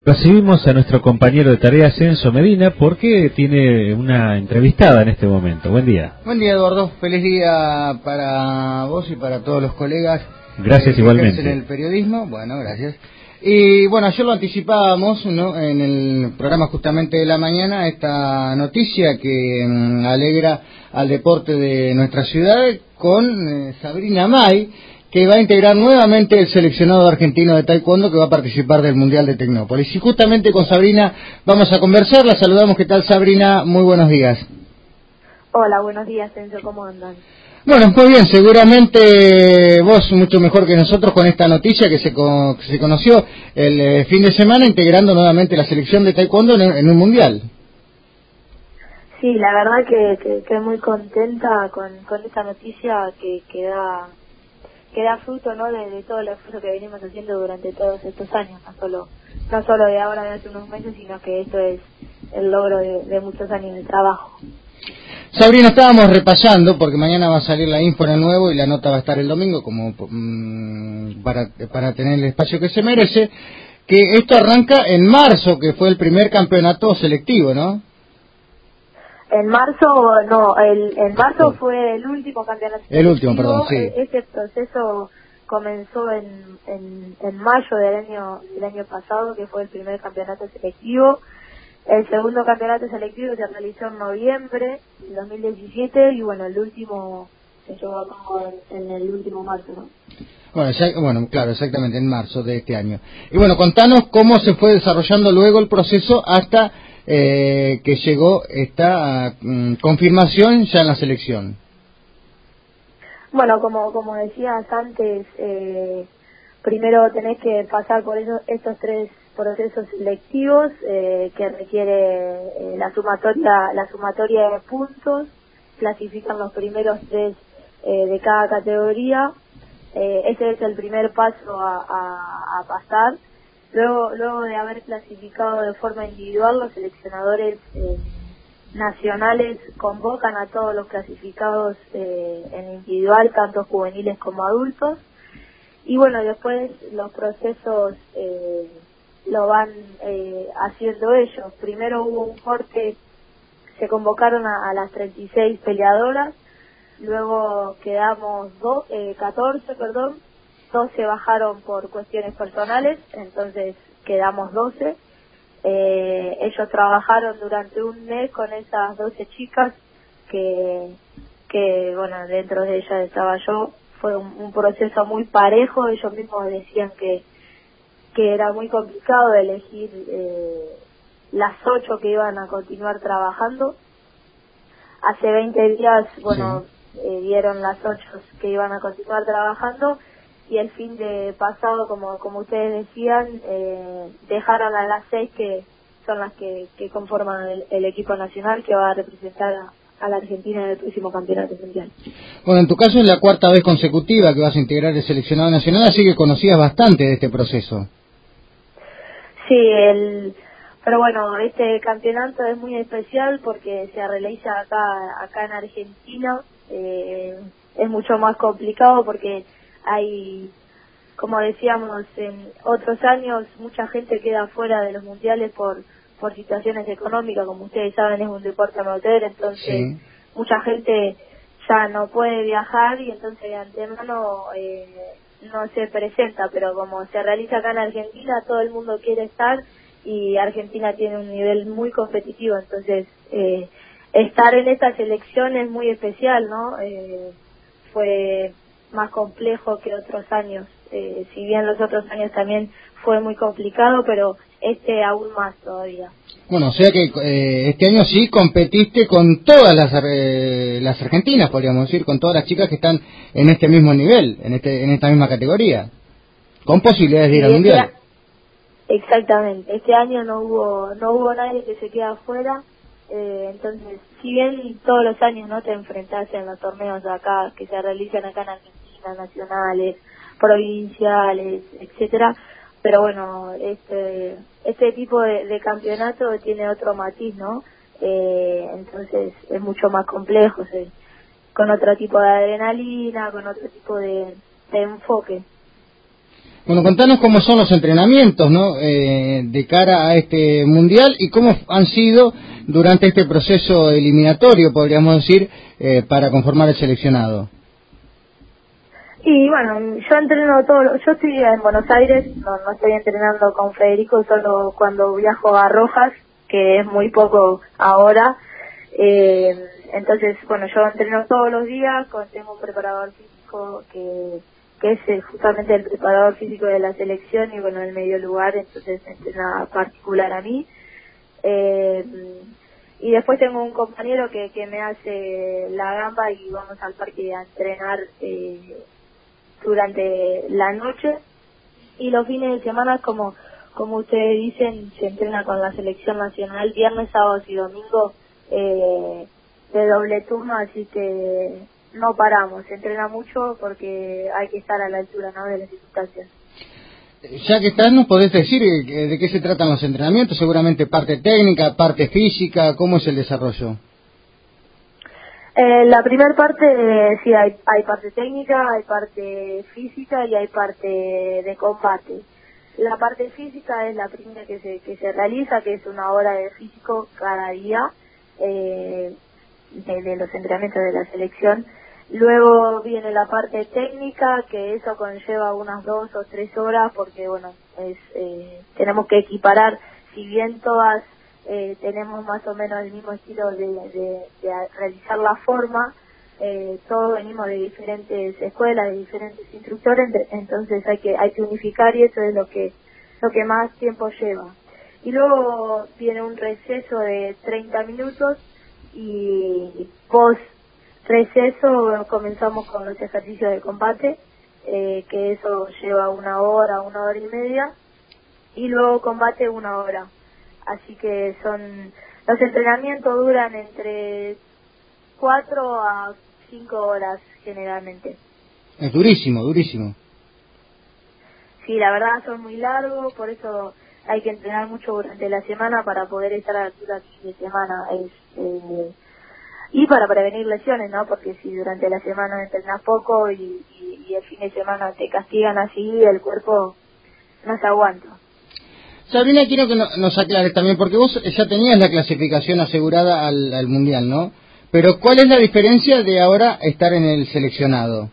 Recibimos a nuestro compañero de tareas, Enzo Medina, porque tiene una entrevistada en este momento. Buen día. Buen día, Eduardo. Feliz día para vos y para todos los colegas. Gracias, que igualmente. ejercen el periodismo. Bueno, gracias. Y bueno, ayer lo anticipábamos, ¿no?, en el programa justamente de la mañana, esta noticia que alegra al deporte de nuestra ciudad con Sabrina May, que va a integrar nuevamente el seleccionado argentino de taekwondo que va a participar del Mundial de Tecnópolis. Y justamente con Sabrina vamos a conversar. La saludamos. ¿Qué tal, Sabrina? Muy buenos días. Hola, buenos días, Enzo, ¿cómo andan? Bueno, muy bien, seguramente vos mucho mejor que nosotros con esta noticia que se conoció el fin de semana, integrando nuevamente la selección de taekwondo en un mundial. Sí, la verdad que muy contenta con esta noticia que da fruto, ¿no?, de todo el esfuerzo que venimos haciendo durante todos estos años, no solo de ahora, de hace unos meses, sino que esto es el logro de muchos años de trabajo. Sabrina, estábamos repasando, porque mañana va a salir la info en el nuevo y la nota va a estar el domingo, como para tener el espacio que se merece, que esto arranca en marzo, que fue el primer campeonato selectivo, ¿no? En marzo, no, en marzo fue el último campeonato selectivo. El último, perdón, sí. Ese proceso comenzó en mayo del año pasado, que fue el primer campeonato selectivo. El segundo campeonato selectivo se realizó en noviembre de 2017 y bueno, el último se llevó a cabo en el último marzo, ¿no? Bueno, claro, exactamente, en marzo de este año. Y bueno, contanos cómo se fue desarrollando luego el proceso hasta que llegó esta confirmación ya en la selección. Bueno, como decías antes, primero tenés que pasar por estos tres procesos selectivos que requiere la sumatoria de puntos, clasifican los primeros tres de cada categoría. Ese es el primer paso a pasar. Luego de haber clasificado de forma individual, los seleccionadores nacionales convocan a todos los clasificados en individual, tanto juveniles como adultos. Y bueno, después los procesos lo van haciendo ellos. Primero hubo un corte, se convocaron a las 36 peleadoras, luego quedamos 12 bajaron por cuestiones personales, entonces quedamos 12. Ellos trabajaron durante un mes con esas 12 chicas que bueno, dentro de ellas estaba yo. Fue un proceso muy parejo. Ellos mismos decían que era muy complicado elegir las 8 que iban a continuar trabajando. Hace 20 días, bueno, sí, dieron las 8 que iban a continuar trabajando, y el fin de pasado, como ustedes decían, dejaron a las 6 que son las que conforman el equipo nacional que va a representar a la Argentina en el próximo campeonato mundial. Bueno, en tu caso es la cuarta vez consecutiva que vas a integrar el seleccionado nacional, así que conocías bastante de este proceso. Sí, pero bueno, este campeonato es muy especial porque se realiza acá en Argentina. Es mucho más complicado porque hay, como decíamos, en otros años mucha gente queda fuera de los mundiales por situaciones económicas. Como ustedes saben, es un deporte amateur, entonces sí, mucha gente ya no puede viajar y entonces de antemano no se presenta, pero como se realiza acá en Argentina, todo el mundo quiere estar y Argentina tiene un nivel muy competitivo, entonces estar en esta selección es muy especial, ¿no? Fue más complejo que otros años, si bien los otros años también fue muy complicado, pero este aún más todavía. Bueno, o sea que este año sí competiste con todas las argentinas, podríamos decir, con todas las chicas que están en este mismo nivel, en esta misma categoría, con posibilidades de ir al mundial. Exactamente, este año no hubo nadie que se quede afuera. Entonces, si bien todos los años no te enfrentás en los torneos acá que se realizan acá en Argentina, nacionales, provinciales, etcétera, pero bueno, este tipo de campeonato tiene otro matiz, ¿no? Entonces es mucho más complejo, con otro tipo de adrenalina, con otro tipo de enfoque. Bueno, contanos cómo son los entrenamientos, ¿no? De cara a este mundial y cómo han sido durante este proceso eliminatorio, podríamos decir, para conformar el seleccionado. Y bueno, yo entreno yo estoy en Buenos Aires, no estoy entrenando con Federico, solo cuando viajo a Rojas, que es muy poco ahora. Entonces, bueno, yo entreno todos los días, tengo un preparador físico que es justamente el preparador físico de la selección y bueno, el medio lugar, entonces entrena particular a mí. Y después tengo un compañero que me hace la gamba y vamos al parque a entrenar durante la noche, y los fines de semana, como ustedes dicen, se entrena con la selección nacional viernes, sábados y domingo, de doble turno, así que no paramos, se entrena mucho porque hay que estar a la altura, ¿no?, de las circunstancias. Ya que estás, ¿nos podés decir de qué se tratan los entrenamientos? Seguramente parte técnica, parte física, ¿cómo es el desarrollo? La primera parte, sí, hay parte técnica, hay parte física y hay parte de combate. La parte física es la primera que se realiza, que es 1 hora de físico cada día, de los entrenamientos de la selección. Luego viene la parte técnica, que eso conlleva unas 2 o 3 horas, porque bueno, tenemos que equiparar, si bien todas tenemos más o menos el mismo estilo de realizar la forma, todos venimos de diferentes escuelas, de diferentes instructores, entonces hay que unificar, y eso es lo que más tiempo lleva. Y luego viene un receso de 30 minutos y post receso comenzamos con los ejercicios de combate, que eso lleva 1 hora, 1 hora y media, y luego combate 1 hora. Así que los entrenamientos duran entre 4 a 5 horas generalmente. Es durísimo, durísimo. Sí, la verdad son muy largos, por eso hay que entrenar mucho durante la semana para poder estar a la altura el fin de semana. Y para prevenir lesiones, ¿no? Porque si durante la semana entrenas poco y el fin de semana te castigan así, el cuerpo no se aguanta. Sabrina, quiero que nos aclares también, porque vos ya tenías la clasificación asegurada al Mundial, ¿no? Pero ¿cuál es la diferencia de ahora estar en el seleccionado?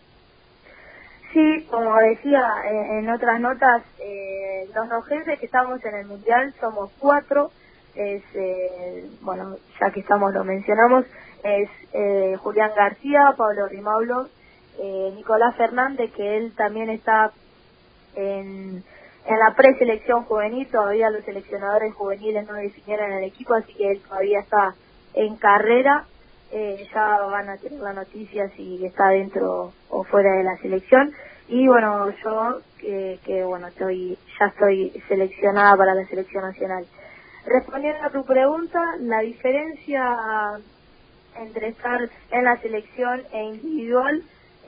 Sí, como decía en otras notas, los jefes que estamos en el Mundial somos 4. Bueno, ya que estamos lo mencionamos, es Julián García, Pablo Rimaulo, Nicolás Fernández, que él también está en la preselección juvenil. Todavía los seleccionadores juveniles no definieron el equipo, así que él todavía está en carrera. Ya van a tener la noticia si está dentro o fuera de la selección. Y bueno, yo que bueno, ya estoy seleccionada para la selección nacional. Respondiendo a tu pregunta, la diferencia entre estar en la selección e individual,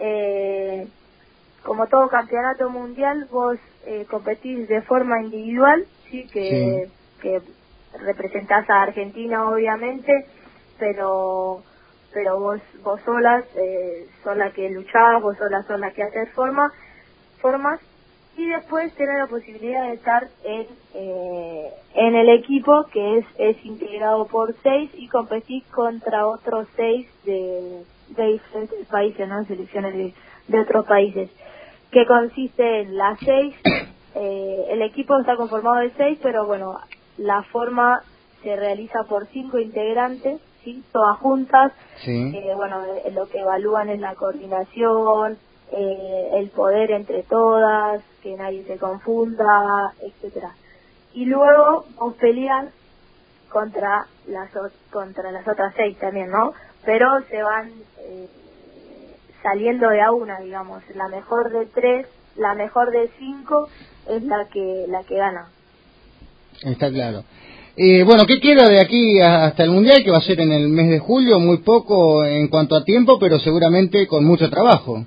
como todo campeonato mundial, vos competís de forma individual, sí, que representás a Argentina obviamente, pero vos solas, sos la que luchás, vos solas sos la que haces formas, y después tenés la posibilidad de estar en el equipo, que es integrado por 6, y competís contra otros 6 de diferentes países, ¿no? Selecciones de otros países, que consiste en las 6, el equipo está conformado de 6, pero bueno, la forma se realiza por 5 integrantes, ¿sí? Todas juntas. Sí. Bueno, lo que evalúan es la coordinación, el poder entre todas, que nadie se confunda, etcétera. Y luego vos peleas contra las otras 6 también, ¿no? Pero se van saliendo de a una, digamos. La mejor de 3, la mejor de 5 es la que gana. Está claro. Bueno, ¿qué queda de aquí hasta el Mundial, que va a ser en el mes de julio? Muy poco en cuanto a tiempo, pero seguramente con mucho trabajo.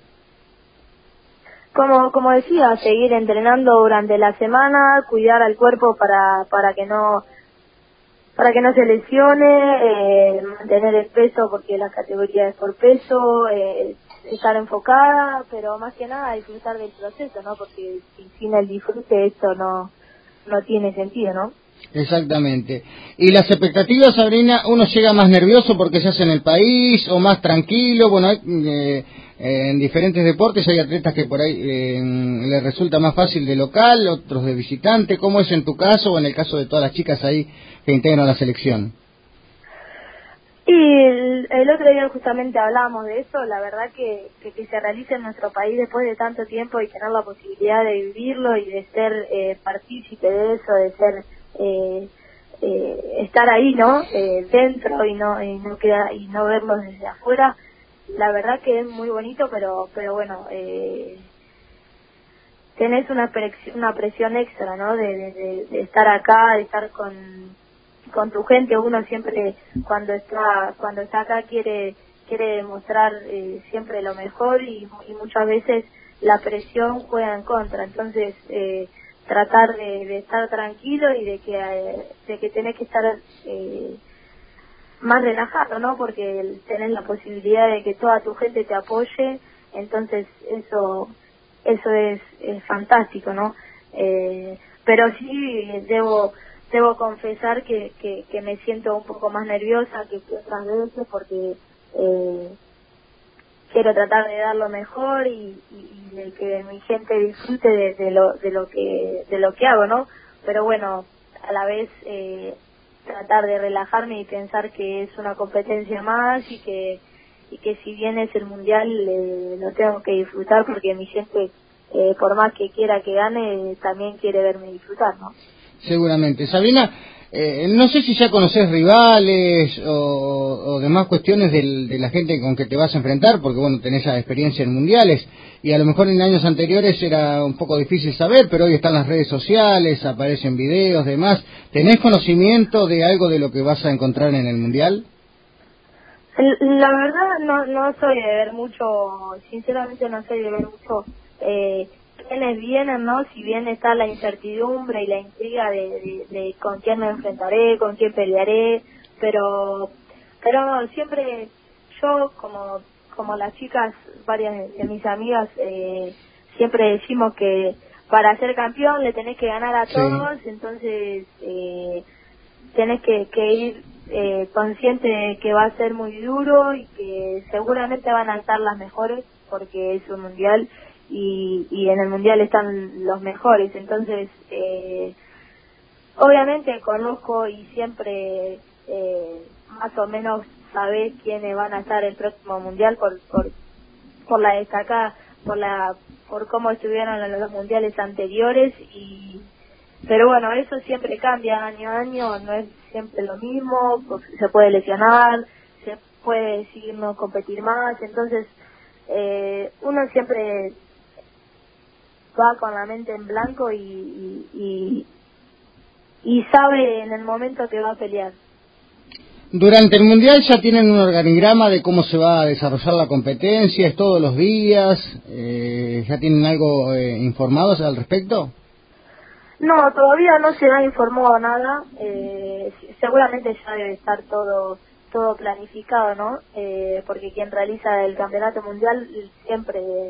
Como decía, seguir entrenando durante la semana, cuidar al cuerpo para que no se lesione, mantener el peso, porque la categoría es por peso, estar enfocada, pero más que nada disfrutar del proceso, ¿no? Porque sin el disfrute esto no tiene sentido, ¿no? Exactamente. ¿Y las expectativas, Sabrina, uno llega más nervioso porque se hace en el país o más tranquilo? Bueno, en diferentes deportes hay atletas que por ahí les resulta más fácil de local, otros de visitante. ¿Cómo es en tu caso o en el caso de todas las chicas ahí que integran la selección? Y el otro día justamente hablábamos de eso. La verdad que se realice en nuestro país después de tanto tiempo y tener la posibilidad de vivirlo y de ser partícipe de eso, de ser estar ahí, ¿no? Dentro y no verlo desde afuera. La verdad que es muy bonito, pero bueno, tenés una presión extra, ¿no? De estar acá, de estar con tu gente. Uno siempre cuando está acá quiere demostrar siempre lo mejor y muchas veces la presión juega en contra. Entonces tratar de estar tranquilo y de que tenés que estar más relajado, ¿no? Porque tenés la posibilidad de que toda tu gente te apoye. Entonces eso es fantástico, ¿no? Pero sí debo confesar que me siento un poco más nerviosa que otras veces porque quiero tratar de dar lo mejor y de que mi gente disfrute de lo que hago, ¿no? Pero bueno, a la vez tratar de relajarme y pensar que es una competencia más y que si bien es el mundial lo tengo que disfrutar porque mi gente por más que quiera que gane también quiere verme disfrutar, ¿no? Seguramente. Sabrina, no sé si ya conoces rivales o demás cuestiones de la gente con que te vas a enfrentar, porque bueno, tenés ya experiencia en mundiales, y a lo mejor en años anteriores era un poco difícil saber, pero hoy están las redes sociales, aparecen videos, demás. ¿Tenés conocimiento de algo de lo que vas a encontrar en el mundial? La verdad no soy de ver mucho, sinceramente no soy de ver mucho quiénes vienen, ¿no? Si bien está la incertidumbre y la intriga de con quién me enfrentaré, con quién pelearé, pero siempre yo como las chicas, varias de mis amigas siempre decimos que para ser campeón le tenés que ganar a todos, sí. Entonces tenés que ir consciente de que va a ser muy duro y que seguramente van a estar las mejores porque es un mundial y en el mundial están los mejores. Entonces obviamente conozco y siempre más o menos sabés quiénes van a estar el próximo mundial por la destacada, por cómo estuvieron en los mundiales anteriores pero bueno, eso siempre cambia año a año, no es siempre lo mismo, se puede lesionar, se puede decidir no competir más, entonces uno siempre va con la mente en blanco y sabe en el momento que va a pelear. Durante el mundial ya tienen un organigrama de cómo se va a desarrollar la competencia, es todos los días, ¿ya tienen algo informados al respecto? No, todavía no se ha informado nada, seguramente ya debe estar todo planificado, ¿no? Porque quien realiza el campeonato mundial siempre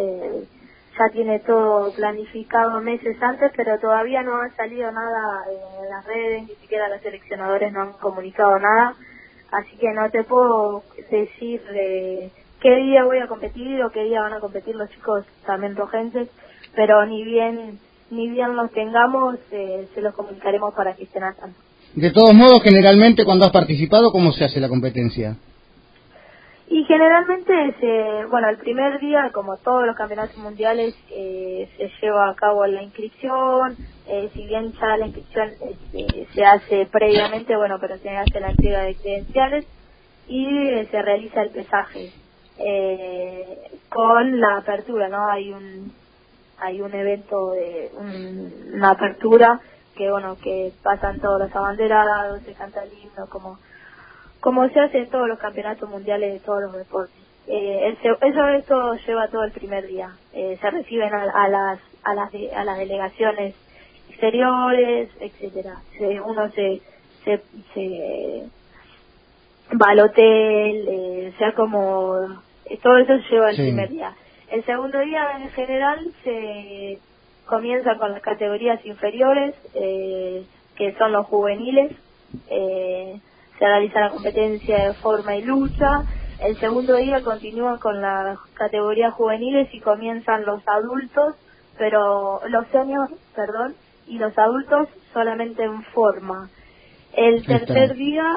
ya tiene todo planificado meses antes, pero todavía no ha salido nada en las redes, ni siquiera los seleccionadores no han comunicado nada, así que no te puedo decir qué día voy a competir o qué día van a competir los chicos también rojenses, pero ni bien los tengamos, se los comunicaremos para que estén al tanto. De todos modos, generalmente cuando has participado, ¿cómo se hace la competencia? Y generalmente, el primer día, como todos los campeonatos mundiales, se lleva a cabo la inscripción, si bien ya la inscripción se hace previamente, pero se hace la entrega de credenciales y se realiza el pesaje con la apertura, ¿no? Hay un evento de una apertura que pasan todos los abanderados, se canta el himno como se hace en todos los campeonatos mundiales de todos los deportes. Eso lleva todo el primer día. Se reciben a las delegaciones exteriores, etcétera. Uno se va al hotel, se acomoda, todo eso lleva el Sí. primer día. El segundo día en general se comienza con las categorías inferiores, que son los juveniles. Se realiza la competencia de forma y lucha. El segundo día continúa con las categorías juveniles y comienzan los adultos, pero los seniors, perdón, y los adultos solamente en forma. El tercer día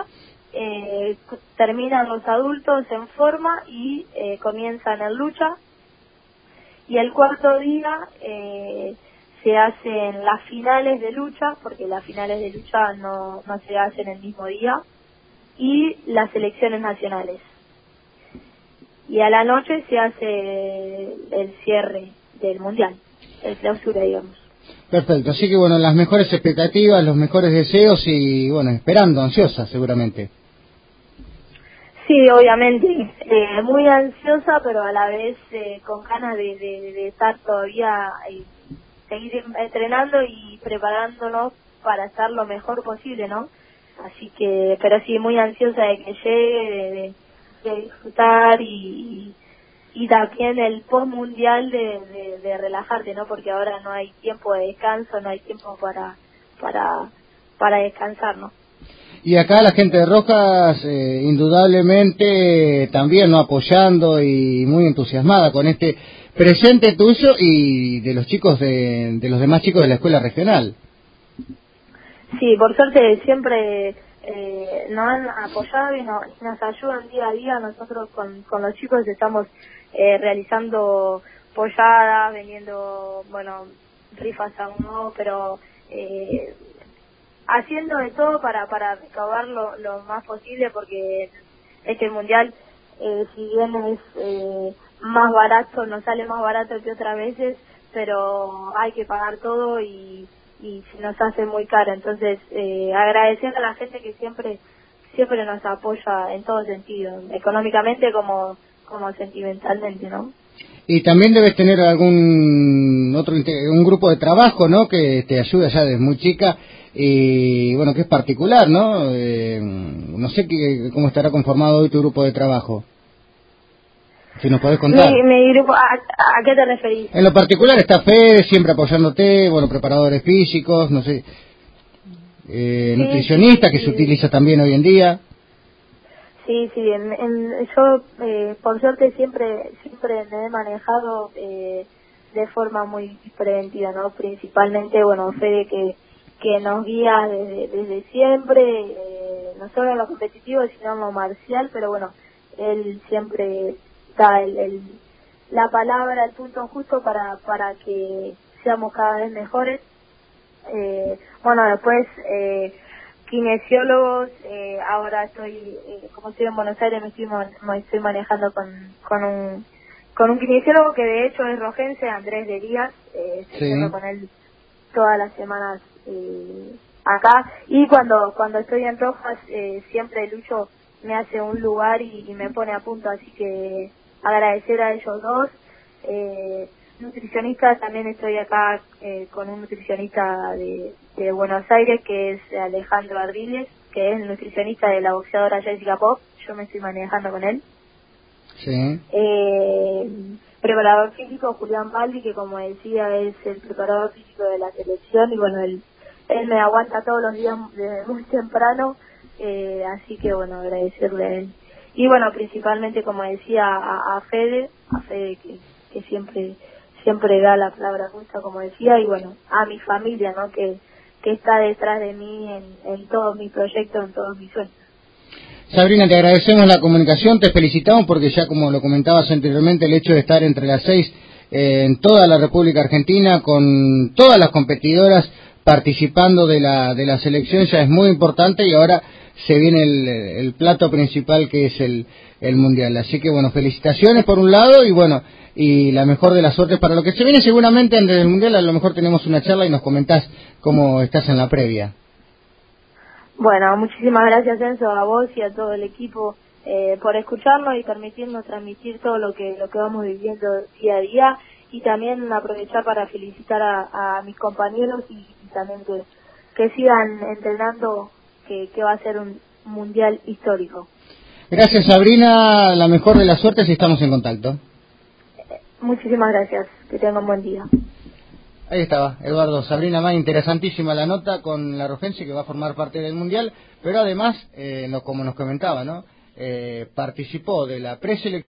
terminan los adultos en forma y comienzan en lucha. Y el cuarto día se hacen las finales de lucha, porque las finales de lucha no se hacen el mismo día, y las selecciones nacionales. Y a la noche se hace el cierre del mundial, el clausura, digamos. Perfecto, así que bueno, las mejores expectativas, los mejores deseos y bueno, esperando, ansiosa seguramente. Sí, obviamente, muy ansiosa, pero a la vez con ganas de estar todavía, seguir entrenando y preparándonos para estar lo mejor posible, ¿no? Así que, pero sí, muy ansiosa de que llegue, de disfrutar y también el post mundial de relajarte, ¿no? Porque ahora no hay tiempo de descanso, no hay tiempo para descansar, ¿no? Y acá la gente de Rojas, indudablemente, también no apoyando y muy entusiasmada con este presente tuyo y de los chicos, de los demás chicos de la escuela regional. Sí, por suerte siempre nos han apoyado y nos ayudan día a día. Nosotros con los chicos estamos realizando polladas, vendiendo, bueno, rifas a uno, pero haciendo de todo para recaudar lo más posible, porque este mundial, si bien es más barato, nos sale más barato que otras veces, pero hay que pagar todo y se nos hace muy caro. Entonces, agradeciendo a la gente que siempre nos apoya en todo sentido, económicamente como sentimentalmente, ¿no? Y también debes tener un grupo de trabajo, ¿no? Que te ayuda ya desde muy chica y bueno, que es particular, ¿no? No sé cómo estará conformado hoy tu grupo de trabajo. Si nos podés contar. Mi grupo, ¿a qué te referís? En lo particular está Fede, siempre apoyándote, bueno, preparadores físicos, no sé, nutricionista, que se utiliza también hoy en día. Sí, yo por suerte siempre me he manejado de forma muy preventiva, ¿no? Principalmente, bueno, Fede que nos guía desde siempre, no solo en lo competitivo, sino en lo marcial, pero bueno, él siempre da la palabra, el punto justo para que seamos cada vez mejores. Bueno, después kinesiólogos, ahora estoy, como estoy en Buenos Aires, me estoy manejando con un kinesiólogo que de hecho es rojense, Andrés de Díaz, estoy yendo con él todas las semanas acá, y cuando estoy en Rojas siempre Lucho me hace un lugar y me pone a punto, así que agradecer a ellos dos. Nutricionista, también estoy acá con un nutricionista de Buenos Aires, que es Alejandro Ardiles, que es el nutricionista de la boxeadora Jessica Pop. Yo me estoy manejando con él. Sí. Preparador físico Julián Baldi, que como decía es el preparador físico de la selección, y bueno, él me aguanta todos los días desde muy temprano, así que bueno, agradecerle a él. Y bueno, principalmente, como decía, a Fede que siempre da la palabra justa, como decía, y bueno, a mi familia, ¿no? Que está detrás de mí en todos mis proyectos, en todos mis sueños. Sabrina, te agradecemos la comunicación, te felicitamos porque ya como lo comentabas anteriormente, el hecho de estar entre las 6 en toda la República Argentina, con todas las competidoras participando de la selección, ya es muy importante, y ahora se viene el plato principal, que es el Mundial. Así que bueno, felicitaciones por un lado, y bueno, y la mejor de las suertes para lo que se viene. Seguramente antes del Mundial a lo mejor tenemos una charla y nos comentás cómo estás en la previa. Bueno, muchísimas gracias, Enzo, a vos y a todo el equipo por escucharnos y permitirnos transmitir todo lo que vamos viviendo día a día, y también aprovechar para felicitar a mis compañeros y también que sigan entrenando, que va a ser un mundial histórico. Gracias, Sabrina, la mejor de las suertes y estamos en contacto. Muchísimas gracias, que tengan un buen día. Ahí estaba, Eduardo. Sabrina May, interesantísima la nota con la Rojense, que va a formar parte del Mundial, pero además, como nos comentaba, ¿no? Participó de la preselección